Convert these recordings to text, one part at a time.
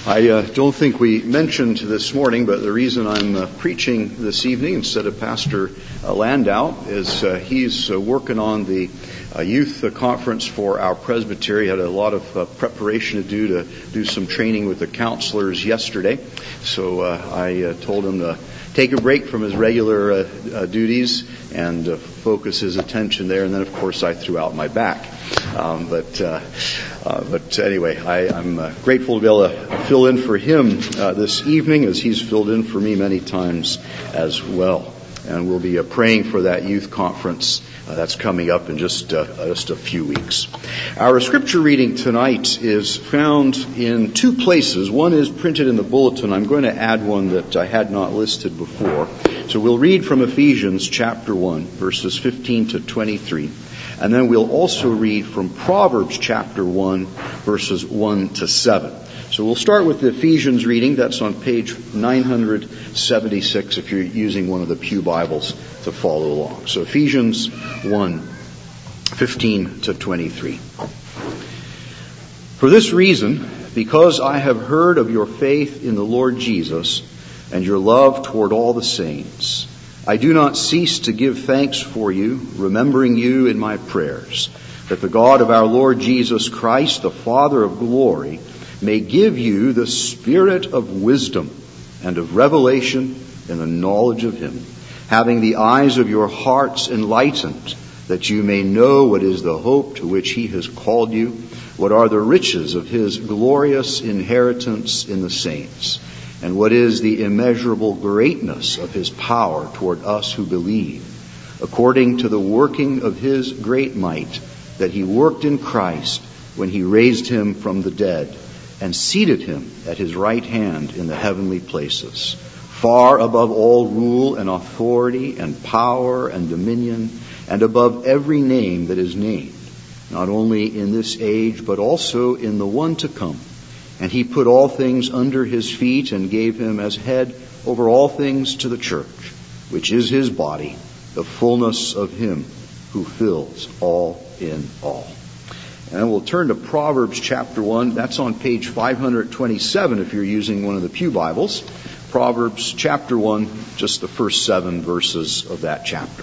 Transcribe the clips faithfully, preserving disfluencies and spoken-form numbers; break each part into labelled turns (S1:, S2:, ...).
S1: I uh, don't think we mentioned this morning, but the reason I'm uh, preaching this evening instead of Pastor uh, Landau is uh, he's uh, working on the uh, youth uh, conference for our presbytery. Had a lot of uh, preparation to do to do some training with the counselors yesterday. So uh, I uh, told him to take a break from his regular uh, uh, duties and uh, focus his attention there. And then, of course, I threw out my back. Um, but uh, uh, but anyway, I, I'm uh, grateful to be able to fill in for him uh, this evening, as he's filled in for me many times as well. And we'll be uh, praying for that youth conference uh, that's coming up in just uh, just a few weeks. Our scripture reading tonight is found in two places. One is printed in the bulletin. I'm going to add one that I had not listed before. So we'll read from Ephesians chapter one, verses fifteen to twenty-three. And then we'll also read from Proverbs chapter one, verses one to seven. So we'll start with the Ephesians reading. That's on page nine seventy-six if you're using one of the Pew Bibles to follow along. So Ephesians one, fifteen to twenty-three. For this reason, because I have heard of your faith in the Lord Jesus and your love toward all the saints, I do not cease to give thanks for you, remembering you in my prayers, that the God of our Lord Jesus Christ, the Father of glory, may give you the spirit of wisdom and of revelation in the knowledge of him, having the eyes of your hearts enlightened, that you may know what is the hope to which he has called you, what are the riches of his glorious inheritance in the saints, and what is the immeasurable greatness of his power toward us who believe, according to the working of his great might, that he worked in Christ when he raised him from the dead and seated him at his right hand in the heavenly places, far above all rule and authority and power and dominion, and above every name that is named, not only in this age but also in the one to come. And he put all things under his feet and gave him as head over all things to the church, which is his body, the fullness of him who fills all in all. And we'll turn to Proverbs chapter one. That's on page five twenty-seven if you're using one of the Pew Bibles. Proverbs chapter one, just the first seven verses of that chapter.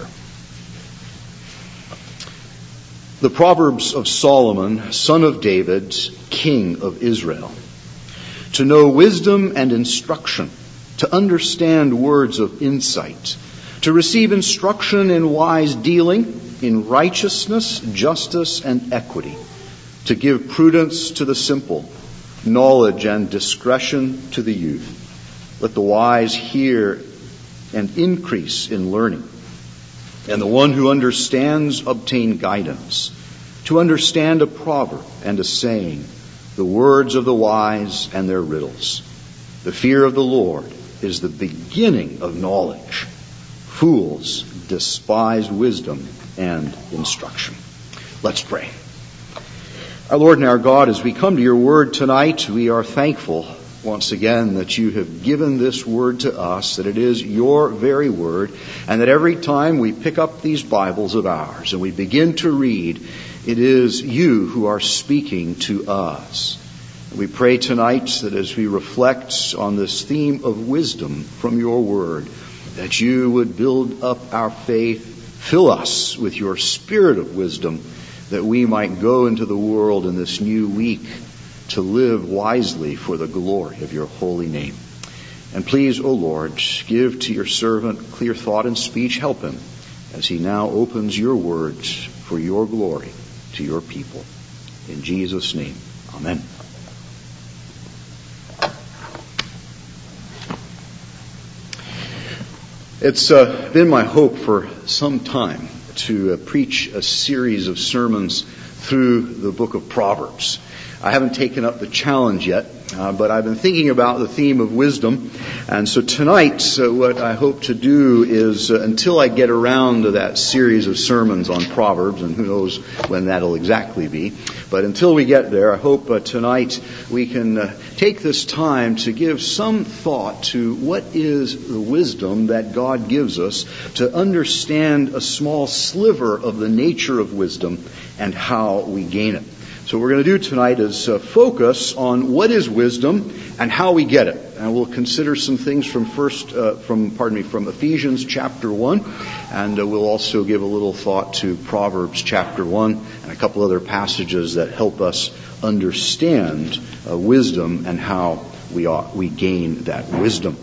S1: The Proverbs of Solomon, son of David, king of Israel. To know wisdom and instruction, to understand words of insight, to receive instruction in wise dealing, in righteousness, justice, and equity, to give prudence to the simple, knowledge and discretion to the youth. Let the wise hear and increase in learning, and the one who understands obtain guidance. To understand a proverb and a saying, the words of the wise and their riddles. The fear of the Lord is the beginning of knowledge. Fools despise wisdom and instruction. Let's pray. Our Lord and our God, as we come to your word tonight, we are thankful once again that you have given this word to us, that it is your very word, and that every time we pick up these Bibles of ours and we begin to read, it is you who are speaking to us. We pray tonight that as we reflect on this theme of wisdom from your word, that you would build up our faith, fill us with your spirit of wisdom, that we might go into the world in this new week to live wisely for the glory of your holy name. And please, O Lord, give to your servant clear thought and speech. Help him as he now opens your words for your glory to your people. In Jesus' name, amen. It's uh, been my hope for some time to uh, preach a series of sermons through the book of Proverbs. I haven't taken up the challenge yet, uh, but I've been thinking about the theme of wisdom. And so tonight, uh, what I hope to do is, uh, until I get around to that series of sermons on Proverbs, and who knows when that'll exactly be, but until we get there, I hope uh, tonight we can uh, take this time to give some thought to what is the wisdom that God gives us, to understand a small sliver of the nature of wisdom and how we gain it. So what we're going to do tonight is uh, focus on what is wisdom and how we get it. And we'll consider some things from first, uh, from pardon me, from Ephesians chapter one, and uh, we'll also give a little thought to Proverbs chapter one and a couple other passages that help us understand uh, wisdom and how we ought, we gain that wisdom.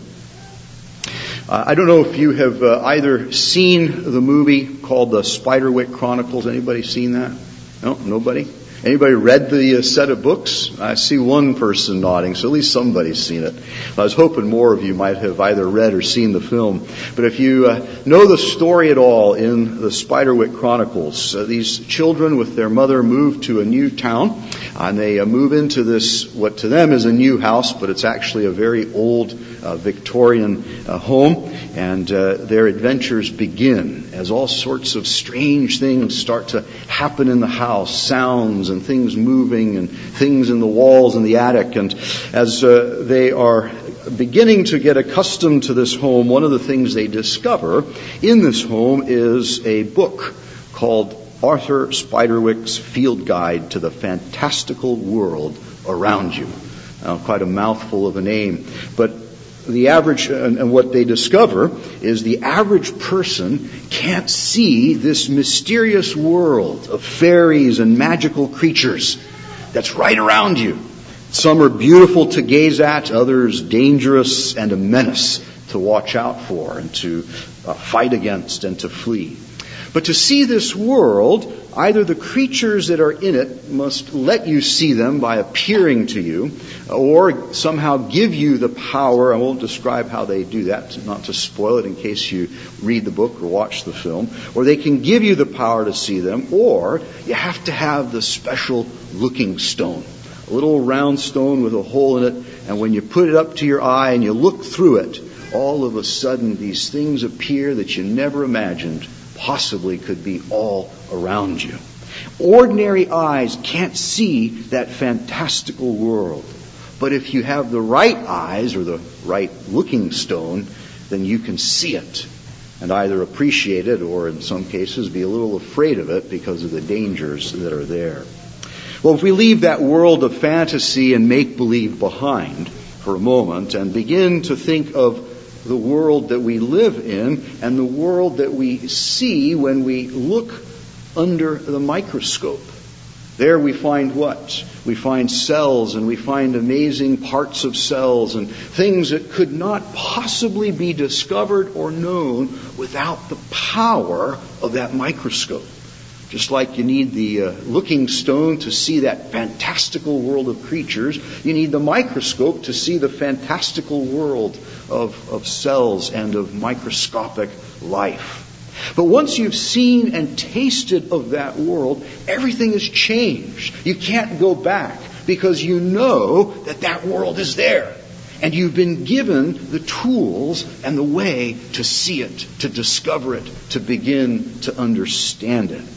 S1: Uh, I don't know if you have uh, either seen the movie called The Spiderwick Chronicles. Anybody seen that? No, nobody? Anybody read the uh, set of books? I see one person nodding, so at least somebody's seen it. I was hoping more of you might have either read or seen the film. But if you uh, know the story at all in the Spiderwick Chronicles, uh, these children with their mother move to a new town, and they uh, move into this, what to them is a new house, but it's actually a very old uh, Victorian uh, home. And uh, their adventures begin as all sorts of strange things start to happen in the house, sounds and things moving and things in the walls and the attic. And as uh, they are beginning to get accustomed to this home, one of the things they discover in this home is a book called Arthur Spiderwick's Field Guide to the Fantastical World Around You. Now, quite a mouthful of a name, but the average, and what they discover is the average person can't see this mysterious world of fairies and magical creatures that's right around you. Some are beautiful to gaze at, others dangerous and a menace to watch out for and to uh, fight against and to flee. But to see this world, either the creatures that are in it must let you see them by appearing to you, or somehow give you the power. I won't describe how they do that, not to spoil it in case you read the book or watch the film. Or they can give you the power to see them, or you have to have the special looking stone. A little round stone with a hole in it, and when you put it up to your eye and you look through it, all of a sudden these things appear that you never imagined possibly could be all around you. Ordinary eyes can't see that fantastical world. But if you have the right eyes or the right looking stone, then you can see it and either appreciate it or in some cases be a little afraid of it because of the dangers that are there. Well, if we leave that world of fantasy and make-believe behind for a moment and begin to think of the world that we live in and the world that we see when we look under the microscope. There we find what? We find cells, and we find amazing parts of cells and things that could not possibly be discovered or known without the power of that microscope. Just like you need the uh, looking stone to see that fantastical world of creatures, you need the microscope to see the fantastical world of, of cells and of microscopic life. But once you've seen and tasted of that world, everything has changed. You can't go back because you know that that world is there. And you've been given the tools and the way to see it, to discover it, to begin to understand it.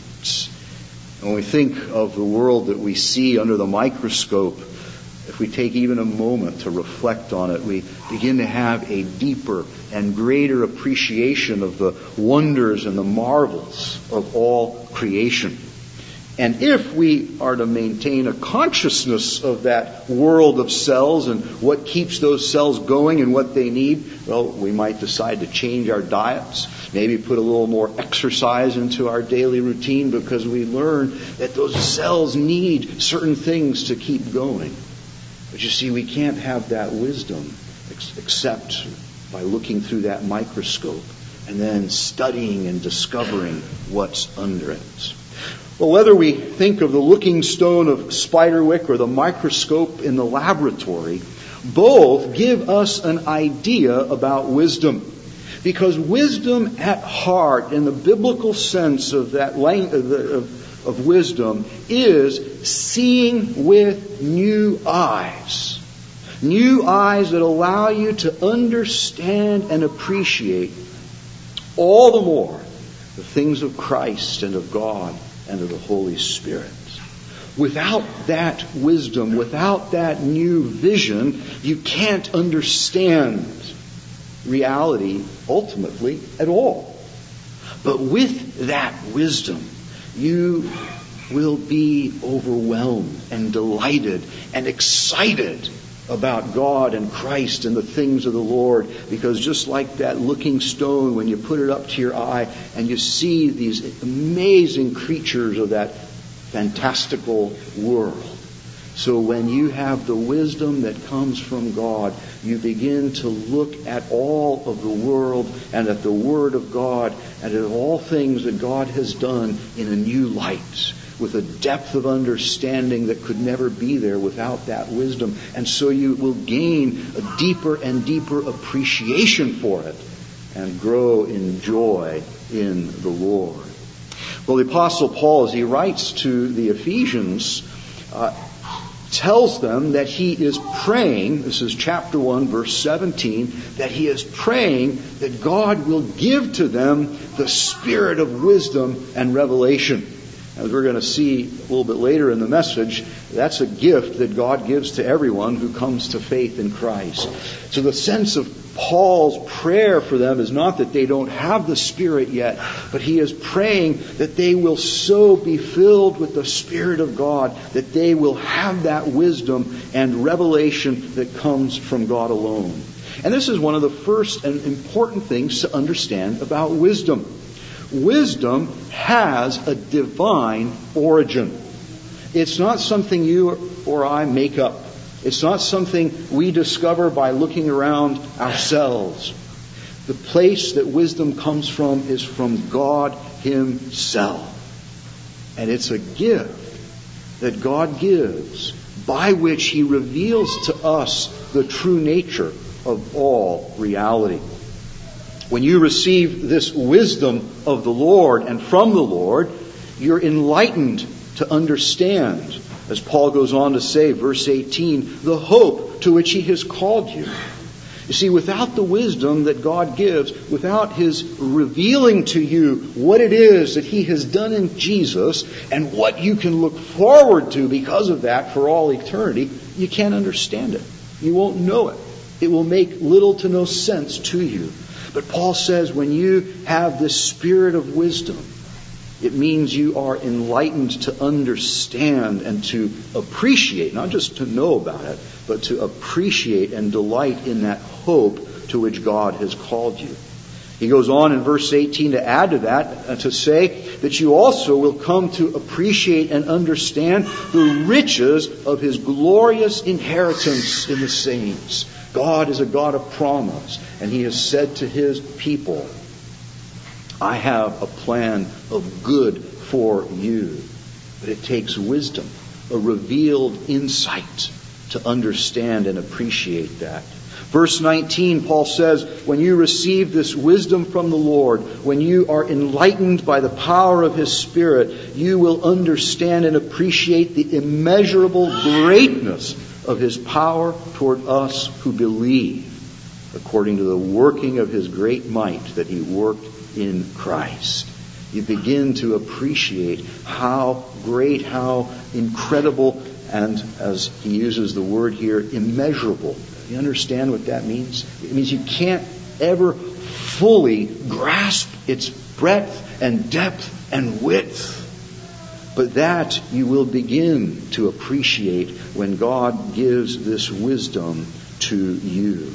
S1: When we think of the world that we see under the microscope, if we take even a moment to reflect on it, we begin to have a deeper and greater appreciation of the wonders and the marvels of all creation. And if we are to maintain a consciousness of that world of cells and what keeps those cells going and what they need, well, we might decide to change our diets, maybe put a little more exercise into our daily routine because we learn that those cells need certain things to keep going. But you see, we can't have that wisdom ex- except by looking through that microscope and then studying and discovering what's under it. Well, whether we think of the looking stone of Spiderwick or the microscope in the laboratory, both give us an idea about wisdom. Because wisdom at heart, in the biblical sense of that lang- of, of, of wisdom, is seeing with new eyes. New eyes that allow you to understand and appreciate all the more the things of Christ and of God and of the Holy Spirit. Without that wisdom, without that new vision, you can't understand reality ultimately at all. But with that wisdom, you will be overwhelmed and delighted and excited about God and Christ and the things of the Lord, because just like that looking stone, when you put it up to your eye and you see these amazing creatures of that fantastical world, so when you have the wisdom that comes from God, you begin to look at all of the world and at the Word of God and at all things that God has done in a new light, with a depth of understanding that could never be there without that wisdom. And so you will gain a deeper and deeper appreciation for it and grow in joy in the Lord. Well, the Apostle Paul, as he writes to the Ephesians, uh, tells them that he is praying, this is chapter one, verse seventeen, that he is praying that God will give to them the spirit of wisdom and revelation. As we're going to see a little bit later in the message, that's a gift that God gives to everyone who comes to faith in Christ. So the sense of Paul's prayer for them is not that they don't have the Spirit yet, but he is praying that they will so be filled with the Spirit of God that they will have that wisdom and revelation that comes from God alone. And this is one of the first and important things to understand about wisdom. Wisdom has a divine origin. It's not something you or I make up. It's not something we discover by looking around ourselves. The place that wisdom comes from is from God Himself. And it's a gift that God gives by which He reveals to us the true nature of all reality. When you receive this wisdom of the Lord and from the Lord, you're enlightened to understand, as Paul goes on to say, verse eighteen, the hope to which He has called you. You see, without the wisdom that God gives, without His revealing to you what it is that He has done in Jesus and what you can look forward to because of that for all eternity, you can't understand it. You won't know it. It will make little to no sense to you. But Paul says when you have this spirit of wisdom, it means you are enlightened to understand and to appreciate, not just to know about it, but to appreciate and delight in that hope to which God has called you. He goes on in verse eighteen to add to that, to say that you also will come to appreciate and understand the riches of His glorious inheritance in the saints. God is a God of promise, and He has said to His people, I have a plan of good for you. But it takes wisdom, a revealed insight to understand and appreciate that. Verse nineteen, Paul says, when you receive this wisdom from the Lord, when you are enlightened by the power of His Spirit, you will understand and appreciate the immeasurable greatness of His power toward us who believe, according to the working of His great might that He worked in Christ. You begin to appreciate how great, how incredible, and as he uses the word here, immeasurable. You understand what that means? It means you can't ever fully grasp its breadth and depth and width. But that you will begin to appreciate when God gives this wisdom to you.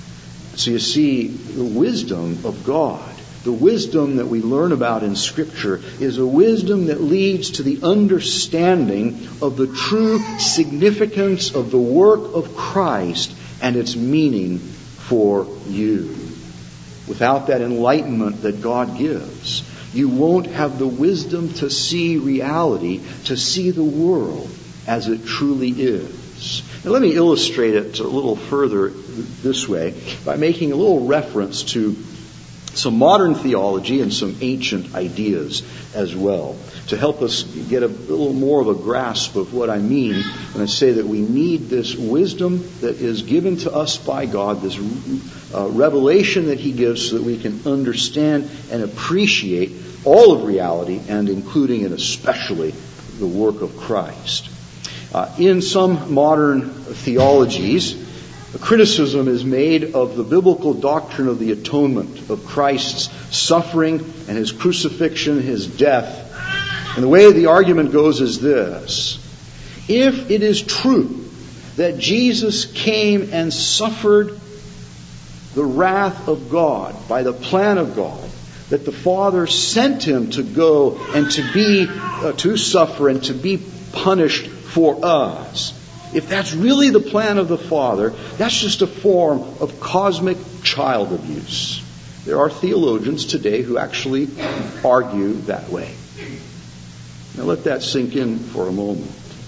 S1: So you see, the wisdom of God, the wisdom that we learn about in Scripture, is a wisdom that leads to the understanding of the true significance of the work of Christ and its meaning for you. Without that enlightenment that God gives, you won't have the wisdom to see reality, to see the world as it truly is. Now let me illustrate it a little further this way by making a little reference to some modern theology and some ancient ideas as well, to help us get a little more of a grasp of what I mean when I say that we need this wisdom that is given to us by God, this uh, revelation that He gives so that we can understand and appreciate all of reality, and including and especially the work of Christ. Uh, in some modern theologies, a criticism is made of the biblical doctrine of the atonement, of Christ's suffering and His crucifixion, His death, And the way the argument goes is this. If it is true that Jesus came and suffered the wrath of God by the plan of God, that the Father sent him to go and to be, uh, to suffer and to be punished for us, if that's really the plan of the Father, that's just a form of cosmic child abuse. There are theologians today who actually argue that way. Now let that sink in for a moment.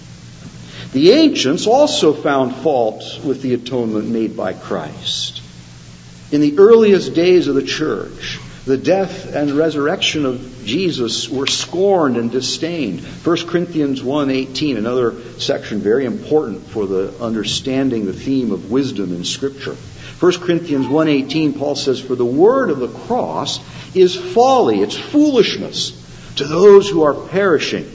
S1: The ancients also found fault with the atonement made by Christ. In the earliest days of the church, the death and resurrection of Jesus were scorned and disdained. First Corinthians one eighteen, another section very important for the understanding the theme of wisdom in Scripture. First Corinthians one eighteen, Paul says, "For the word of the cross is folly," it's foolishness, "to those who are perishing.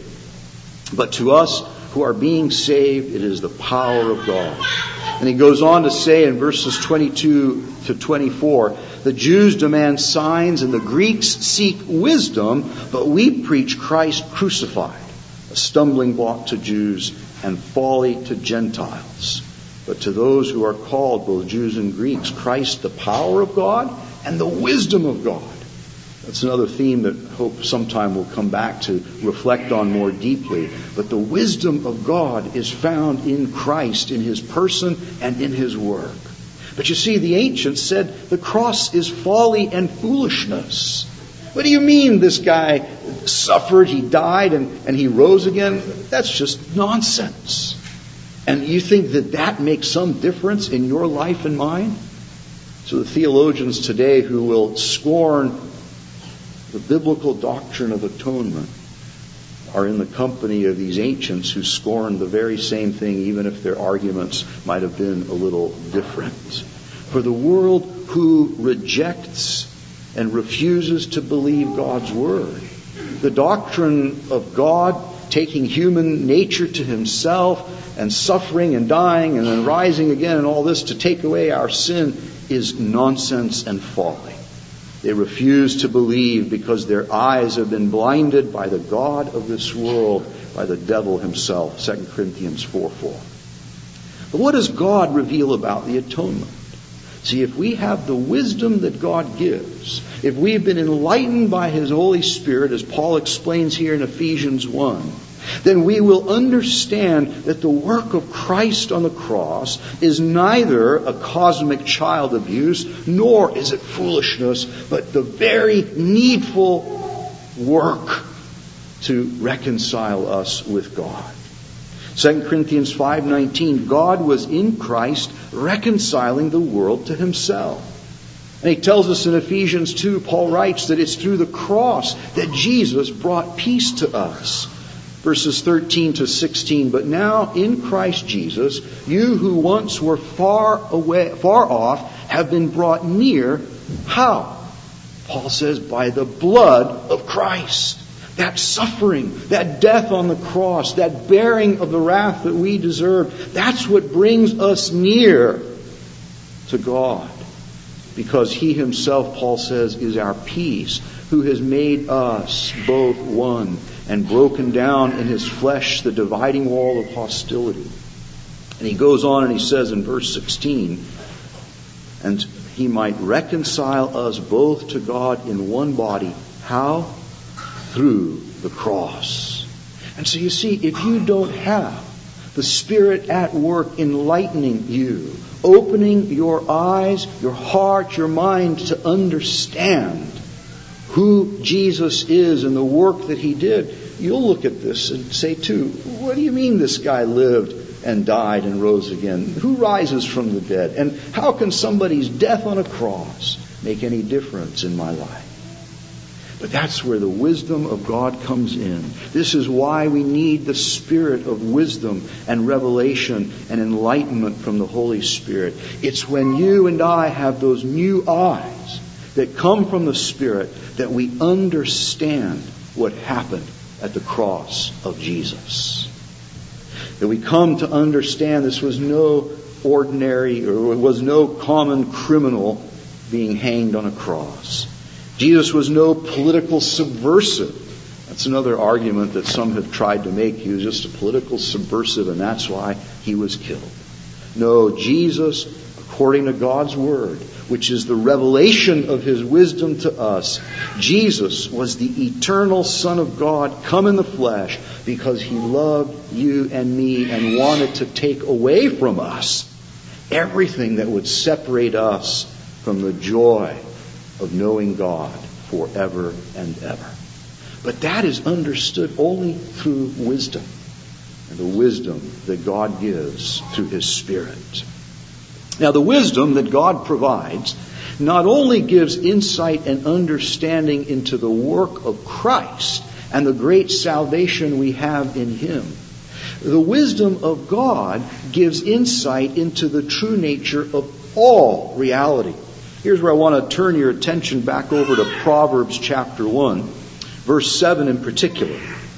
S1: But to us who are being saved, it is the power of God." And he goes on to say in verses twenty-two to twenty-four, "The Jews demand signs and the Greeks seek wisdom, but we preach Christ crucified, a stumbling block to Jews and folly to Gentiles. But to those who are called, both Jews and Greeks, Christ the power of God and the wisdom of God." That's another theme that I hope sometime we'll come back to reflect on more deeply. But the wisdom of God is found in Christ, in His person and in His work. But you see, the ancients said the cross is folly and foolishness. What do you mean this guy suffered, he died, and, and he rose again? That's just nonsense. And you think that that makes some difference in your life and mine? So the theologians today who will scorn the biblical doctrine of atonement are in the company of these ancients who scorned the very same thing, even if their arguments might have been a little different. For the world who rejects and refuses to believe God's Word, the doctrine of God taking human nature to Himself and suffering and dying and then rising again and all this to take away our sin is nonsense and folly. They refuse to believe because their eyes have been blinded by the god of this world, by the devil himself. Second Corinthians four four. But what does God reveal about the atonement? See, if we have the wisdom that God gives, if we've been enlightened by His Holy Spirit, as Paul explains here in Ephesians one, then we will understand that the work of Christ on the cross is neither a cosmic child abuse, nor is it foolishness, but the very needful work to reconcile us with God. Second Corinthians five nineteen, God was in Christ reconciling the world to Himself. And he tells us in Ephesians two, Paul writes that it's through the cross that Jesus brought peace to us. Verses thirteen to sixteen, "But now in Christ Jesus, you who once were far away, far off, have been brought near." How? Paul says, by the blood of Christ. That suffering, that death on the cross, that bearing of the wrath that we deserve, that's what brings us near to God. Because He Himself, Paul says, is our peace, who has made us both one and broken down in His flesh the dividing wall of hostility. And he goes on and he says in verse sixteen, "And He might reconcile us both to God in one body." How? Through the cross. And so you see, if you don't have the Spirit at work enlightening you, opening your eyes, your heart, your mind to understand who Jesus is and the work that He did, you'll look at this and say too, what do you mean this guy lived and died and rose again? Who rises from the dead? And how can somebody's death on a cross make any difference in my life? But that's where the wisdom of God comes in. This is why we need the Spirit of wisdom and revelation and enlightenment from the Holy Spirit. It's when you and I have those new eyes that come from the Spirit that we understand what happened at the cross of Jesus. That we come to understand this was no ordinary, or it was no common criminal being hanged on a cross. Jesus was no political subversive That's another argument that some have tried to make. He was just a political subversive, and that's why he was killed. No, Jesus, according to God's Word, which is the revelation of His wisdom to us, Jesus was the eternal Son of God come in the flesh because He loved you and me and wanted to take away from us everything that would separate us from the joy of knowing God forever and ever. But that is understood only through wisdom, and the wisdom that God gives through His Spirit. Now, the wisdom that God provides not only gives insight and understanding into the work of Christ and the great salvation we have in Him, the wisdom of God gives insight into the true nature of all reality. Here's where I want to turn your attention back over to Proverbs chapter one, verse seven in particular.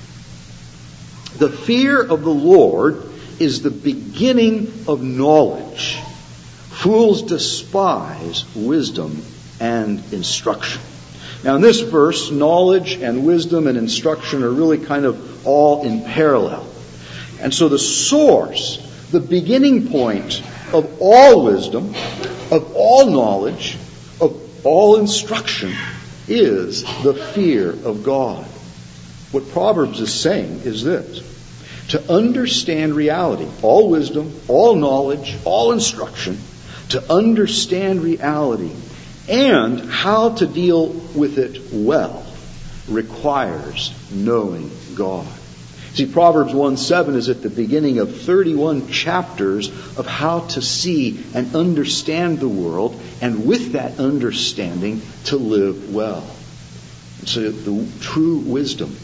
S1: The fear of the Lord is the beginning of knowledge. Fools despise wisdom and instruction. Now in this verse, knowledge and wisdom and instruction are really kind of all in parallel. And so the source, the beginning point of all wisdom, of all knowledge, of all instruction is the fear of God. What Proverbs is saying is this: to understand reality, all wisdom, all knowledge, all instruction, to understand reality and how to deal with it well requires knowing God. See, Proverbs one seven is at the beginning of thirty-one chapters of how to see and understand the world, and with that understanding to live well. And so the true wisdom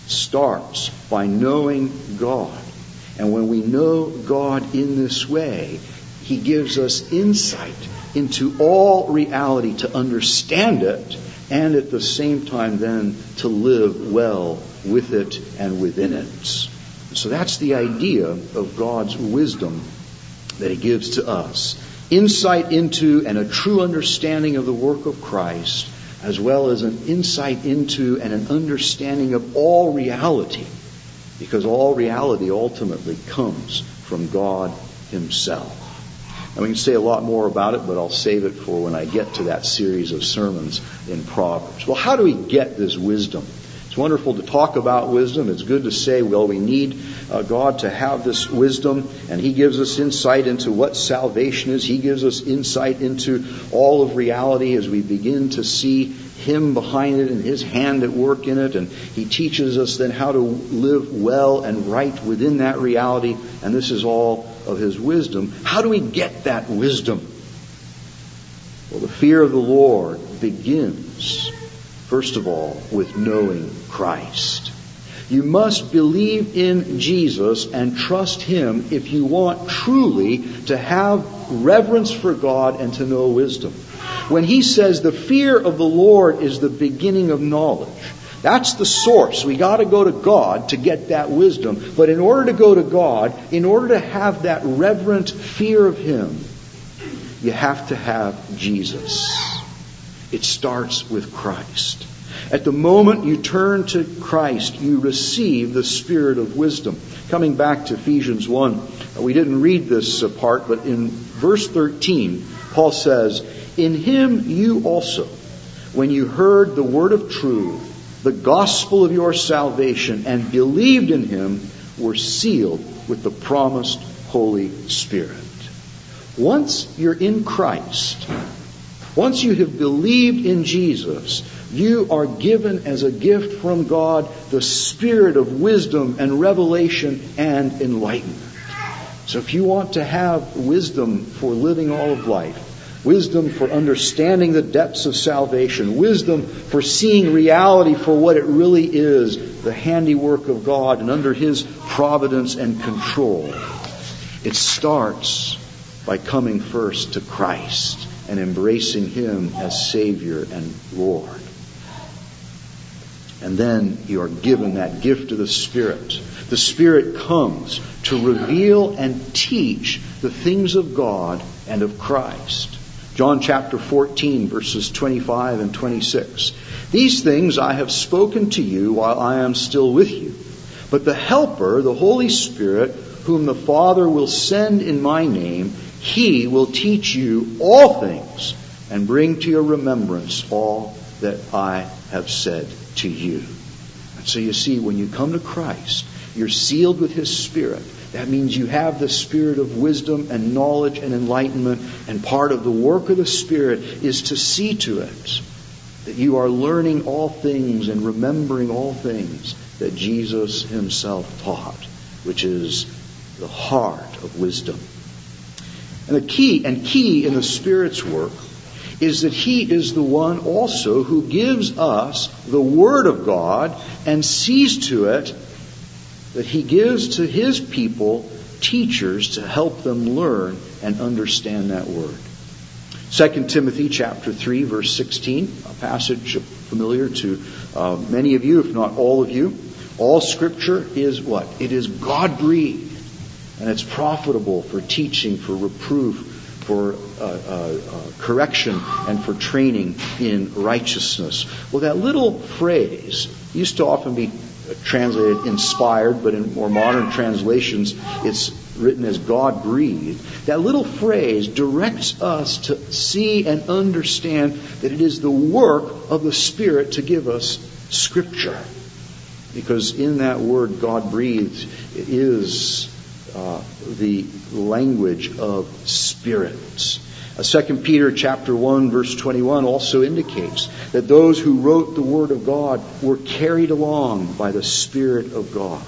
S1: starts by knowing God. And when we know God in this way, He gives us insight into all reality to understand it, and at the same time then to live well with it and within it. So that's the idea of God's wisdom that He gives to us. Insight into and a true understanding of the work of Christ, as well as an insight into and an understanding of all reality, because all reality ultimately comes from God Himself. And we can say a lot more about it, but I'll save it for when I get to that series of sermons in Proverbs. Well, how do we get this wisdom? It's wonderful to talk about wisdom. It's good to say, well, we need uh, God to have this wisdom, and He gives us insight into what salvation is. He gives us insight into all of reality as we begin to see Him behind it and His hand at work in it. And He teaches us then how to live well and right within that reality. And this is all of His wisdom. How do we get that wisdom? Well, the fear of the Lord begins, first of all, with knowing Christ. You must believe in Jesus and trust Him if you want truly to have reverence for God and to know wisdom. When He says the fear of the Lord is the beginning of knowledge, that's the source. We got to go to God to get that wisdom. But in order to go to God, in order to have that reverent fear of Him, you have to have Jesus. It starts with Christ. At the moment you turn to Christ, you receive the spirit of wisdom. Coming back to Ephesians one, we didn't read this part, but in verse thirteen, Paul says, "In Him you also, when you heard the word of truth, the gospel of your salvation, and believed in Him, were sealed with the promised Holy Spirit." Once you're in Christ, once you have believed in Jesus, you are given as a gift from God the spirit of wisdom and revelation and enlightenment. So if you want to have wisdom for living all of life, wisdom for understanding the depths of salvation, wisdom for seeing reality for what it really is, the handiwork of God and under His providence and control, it starts by coming first to Christ and embracing Him as Savior and Lord. And then you are given that gift of the Spirit. The Spirit comes to reveal and teach the things of God and of Christ. John chapter fourteen, verses twenty-five and twenty-six. These things I have spoken to you while I am still with you. But the Helper, the Holy Spirit, whom the Father will send in my name, He will teach you all things and bring to your remembrance all that I have said to you. And so you see, when you come to Christ, you're sealed with His Spirit. That means you have the Spirit of wisdom and knowledge and enlightenment. And part of the work of the Spirit is to see to it that you are learning all things and remembering all things that Jesus Himself taught, which is the heart of wisdom. And the key, and key in the Spirit's work is that He is the one also who gives us the Word of God and sees to it that He gives to His people teachers to help them learn and understand that Word. Second Timothy chapter three, verse sixteen, a passage familiar to uh, many of you, if not all of you. All Scripture is what? It is God-breathed. And it's profitable for teaching, for reproof, for uh, uh, uh, correction, and for training in righteousness. Well, that little phrase used to often be translated inspired, but in more modern translations it's written as God-breathed. That little phrase directs us to see and understand that it is the work of the Spirit to give us Scripture. Because in that word, God-breathed, it is uh, the language of spirits. Uh, Second Peter chapter one, verse twenty-one also indicates that those who wrote the Word of God were carried along by the Spirit of God.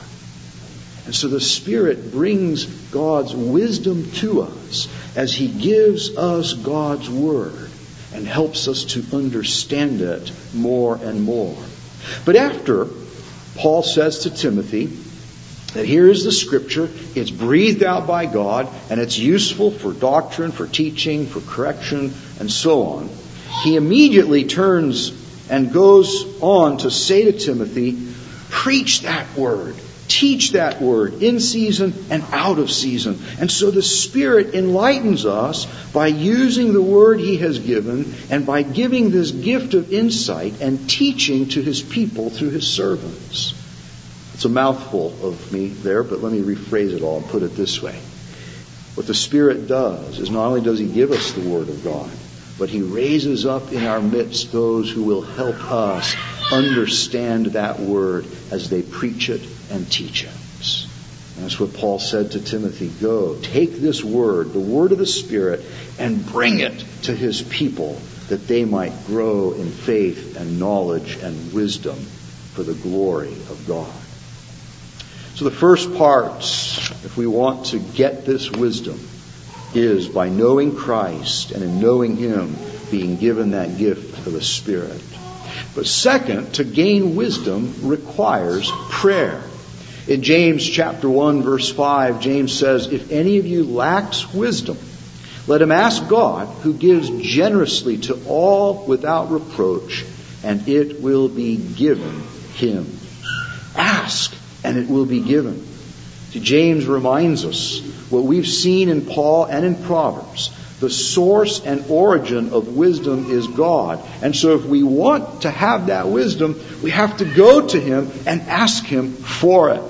S1: And so the Spirit brings God's wisdom to us as He gives us God's Word and helps us to understand it more and more. But after Paul says to Timothy that here is the Scripture, it's breathed out by God, and it's useful for doctrine, for teaching, for correction, and so on, he immediately turns and goes on to say to Timothy, preach that Word. Teach that Word in season and out of season. And so the Spirit enlightens us by using the Word He has given and by giving this gift of insight and teaching to His people through His servants. It's a mouthful of me there, but let me rephrase it all and put it this way. What the Spirit does is not only does He give us the Word of God, but He raises up in our midst those who will help us understand that Word as they preach it and teach it. And that's what Paul said to Timothy. Go, take this Word, the Word of the Spirit, and bring it to His people that they might grow in faith and knowledge and wisdom for the glory of God. So the first part, if we want to get this wisdom, is by knowing Christ and in knowing Him being given that gift of the Spirit. But second, to gain wisdom requires prayer. In James chapter one, verse five, James says, if any of you lacks wisdom, let him ask God, who gives generously to all without reproach, and it will be given him. Ask, and it will be given. See, James reminds us what we've seen in Paul and in Proverbs. The source and origin of wisdom is God. And so if we want to have that wisdom, we have to go to Him and ask Him for it.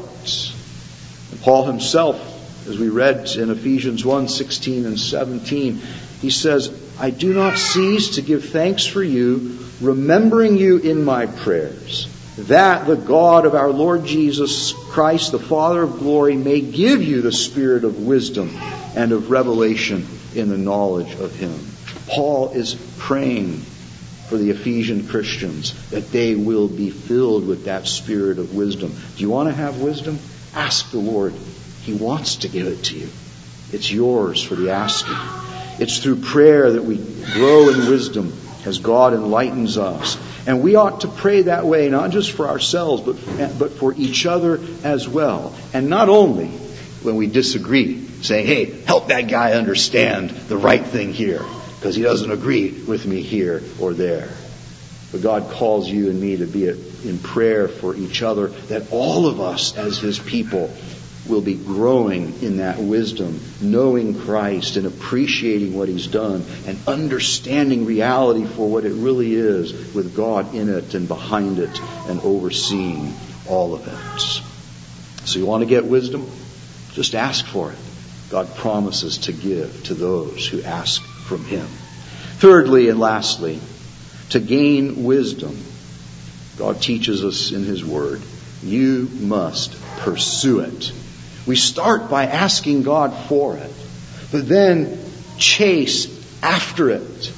S1: And Paul himself, as we read in Ephesians one, sixteen and seventeen, he says, I do not cease to give thanks for you, remembering you in my prayers, that the God of our Lord Jesus Christ, the Father of glory, may give you the spirit of wisdom and of revelation in the knowledge of Him. Paul is praying for the Ephesian Christians that they will be filled with that spirit of wisdom. Do you want to have wisdom? Ask the Lord. He wants to give it to you. It's yours for the asking. It's through prayer that we grow in wisdom as God enlightens us. And we ought to pray that way, not just for ourselves, but, but for each other as well. And not only when we disagree, saying, hey, help that guy understand the right thing here, because he doesn't agree with me here or there. But God calls you and me to be in prayer for each other, that all of us as His people will be growing in that wisdom, knowing Christ and appreciating what He's done and understanding reality for what it really is, with God in it and behind it and overseeing all of it. So you want to get wisdom? Just ask for it. God promises to give to those who ask from Him. Thirdly and lastly, to gain wisdom, God teaches us in His Word, you must pursue it. We start by asking God for it, but then chase after it.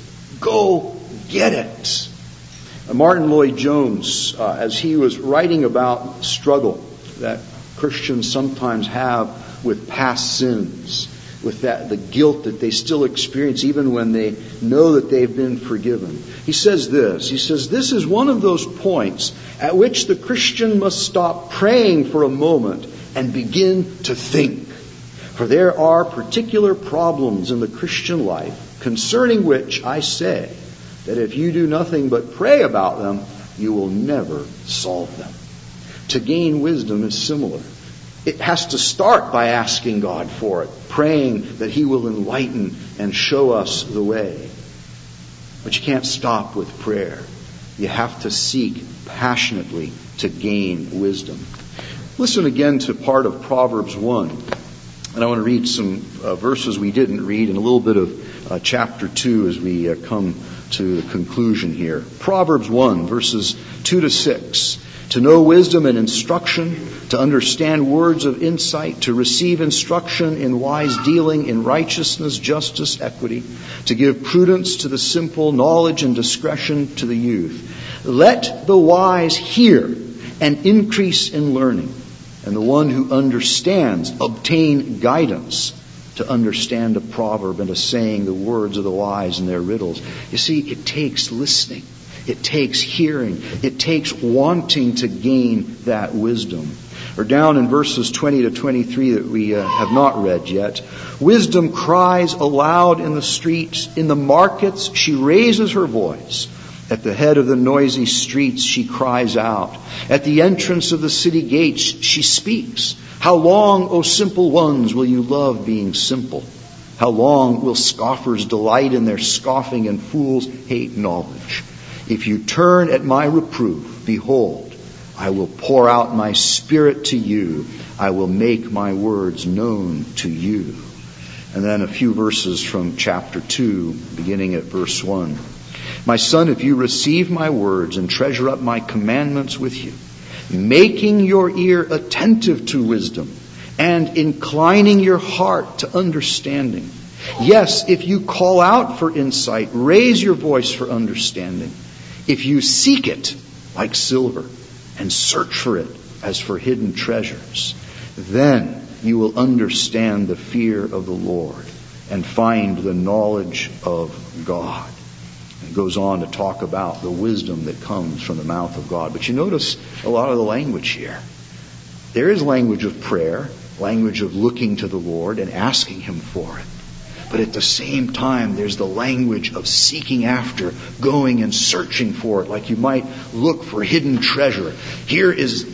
S1: Go get it. Martin Lloyd-Jones, uh, as he was writing about struggle that Christians sometimes have with past sins, with that the guilt that they still experience even when they know that they've been forgiven. He says this, he says, this is one of those points at which the Christian must stop praying for a moment and begin to think. For there are particular problems in the Christian life concerning which I say that if you do nothing but pray about them, you will never solve them. To gain wisdom is similar. It has to start by asking God for it, praying that He will enlighten and show us the way. But you can't stop with prayer. You have to seek passionately to gain wisdom. Listen again to part of Proverbs one. And I want to read some uh, verses we didn't read and a little bit of uh, chapter two as we uh, come to the conclusion here. Proverbs one, verses two to six. To know wisdom and instruction, to understand words of insight, to receive instruction in wise dealing, in righteousness, justice, equity, to give prudence to the simple, knowledge and discretion to the youth. Let the wise hear and increase in learning, and the one who understands obtain guidance, to understand a proverb and a saying, the words of the wise and their riddles. You see, it takes listening. It takes hearing. It takes wanting to gain that wisdom. Or down in verses twenty to twenty-three that we uh, have not read yet. Wisdom cries aloud in the streets. In the markets she raises her voice. At the head of the noisy streets she cries out. At the entrance of the city gates she speaks. How long, O simple ones, will you love being simple? How long will scoffers delight in their scoffing and fools hate knowledge? If you turn at my reproof, behold, I will pour out my spirit to you. I will make my words known to you. And then a few verses from chapter two, beginning at verse one. My son, if you receive my words and treasure up my commandments with you, making your ear attentive to wisdom and inclining your heart to understanding. Yes, if you call out for insight, raise your voice for understanding. If you seek it like silver and search for it as for hidden treasures, then you will understand the fear of the Lord and find the knowledge of God. It goes on to talk about the wisdom that comes from the mouth of God. But you notice a lot of the language here. There is language of prayer, language of looking to the Lord and asking Him for it. But at the same time, there's the language of seeking after, going and searching for it, like you might look for hidden treasure. Here is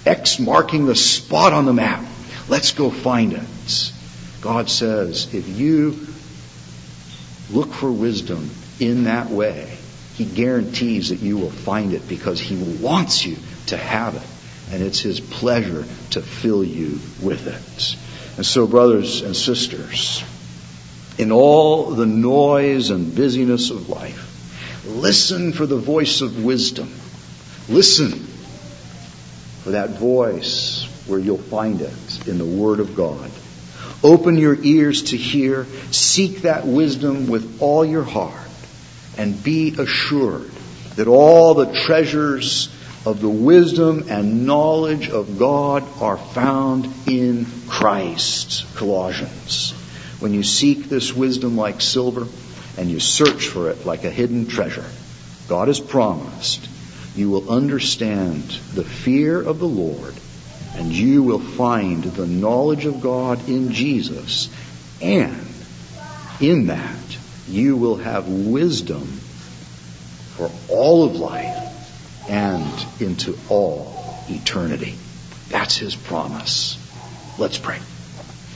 S1: X marking the spot on the map. Let's go find it. God says, if you look for wisdom in that way, He guarantees that you will find it because He wants you to have it. And it's His pleasure to fill you with it. And so, brothers and sisters, in all the noise and busyness of life, listen for the voice of wisdom. Listen for that voice where you'll find it in the Word of God. Open your ears to hear. Seek that wisdom with all your heart. And be assured that all the treasures of the wisdom and knowledge of God are found in Christ. Colossians. When you seek this wisdom like silver and you search for it like a hidden treasure, God has promised you will understand the fear of the Lord and you will find the knowledge of God in Jesus. And in that, you will have wisdom for all of life and into all eternity. That's His promise. Let's pray.